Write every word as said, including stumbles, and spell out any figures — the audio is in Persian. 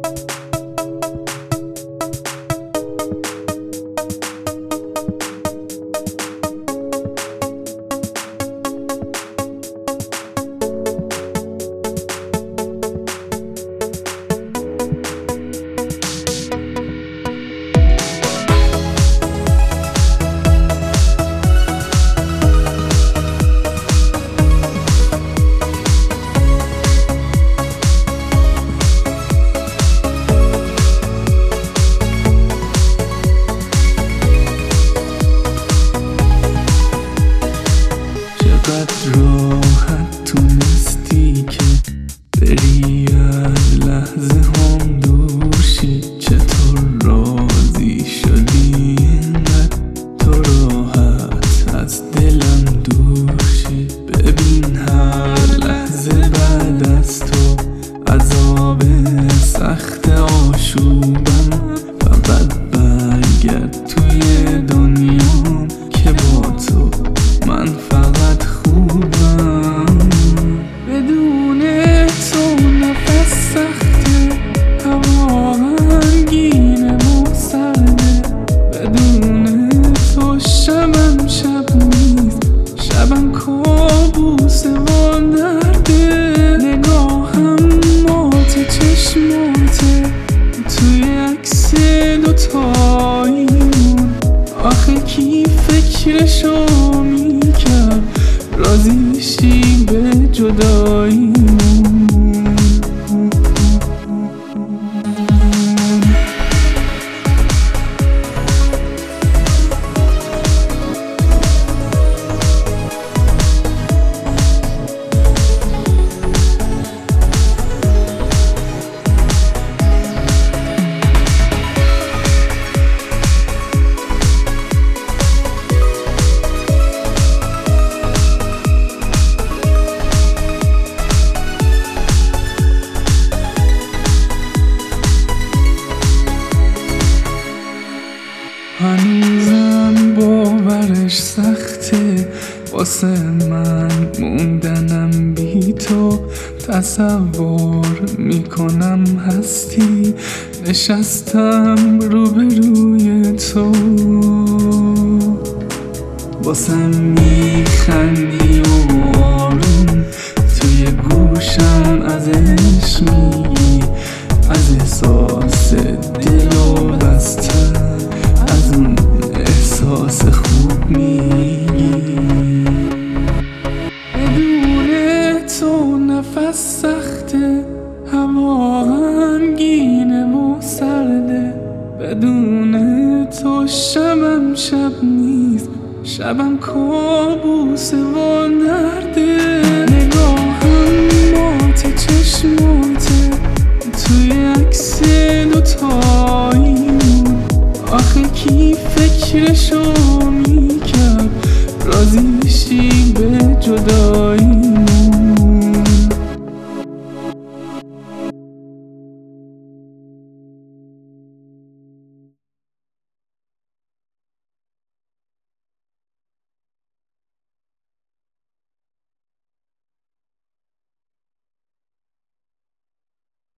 راحت تونستی که بری از لحظه هم دورشی، چطور راضی شدی اینقدر تو راحت از دلم دورشی. ببین هر لحظه بعد از تو عذاب سخت آشوبم، فقط برگرد توی دنیام که با تو من فقط خوبم. بدون تو نفس سخته، هوا غمگینه و سرده. بدون تو شبم شب نیست، شبم کابوسه و درده. نگاهم مات چشماته توی عکس دوتاییمون، آخه کی فکرشو میکرد راضی شی به جداییمون. هنوزم باورش سخته واسه من موندنم بی تو. تصور میکنم هستی نشستم روبروی تو. واسم میخندی و آروم توی گوشم ازش میگی، از احساس دل و بستن، از اون احساس خوب میگی. بدون تو نفس سخته، هوا غمگینه و سرده. بدون تو شبم شب نیست، شبم کابوسه و درده. نگاهم مات چشماته توی عکس دوتاییمون، آخه کی فکرشو میکرد راضی شی به جدایی.